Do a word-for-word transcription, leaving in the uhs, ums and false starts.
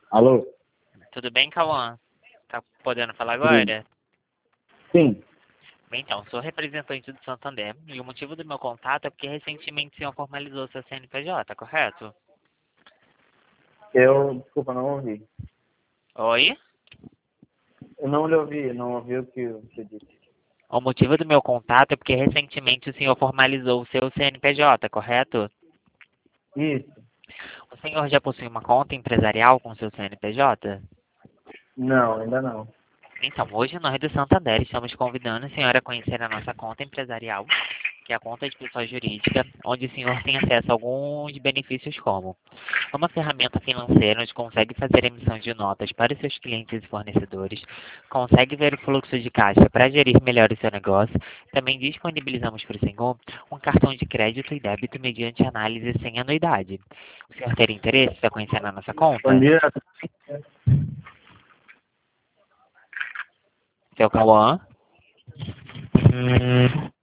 Alô? Tudo bem, Cauã? Tá podendo falar Tudo. agora? Sim. Bem, então, sou representante do Santander e o motivo do meu contato é porque recentemente o senhor formalizou seu C N P J, correto? Eu, desculpa, não ouvi. Oi? Eu não lhe ouvi, não ouvi o que você disse. O motivo do meu contato é porque recentemente o senhor formalizou o seu C N P J, correto? Isso. O senhor já possui uma conta empresarial com seu C N P J? Não, ainda não. Então, hoje nós do Santander estamos convidando a senhora a conhecer a nossa conta empresarial, que é a conta de pessoa jurídica, onde o senhor tem acesso a alguns benefícios como uma ferramenta financeira onde consegue fazer emissão de notas para os seus clientes e fornecedores, consegue ver o fluxo de caixa para gerir melhor o seu negócio. Também disponibilizamos para o senhor um cartão de crédito e débito mediante análise sem anuidade. O senhor teria interesse em conhecer a nossa Bom conta? dia. Seu Cauã?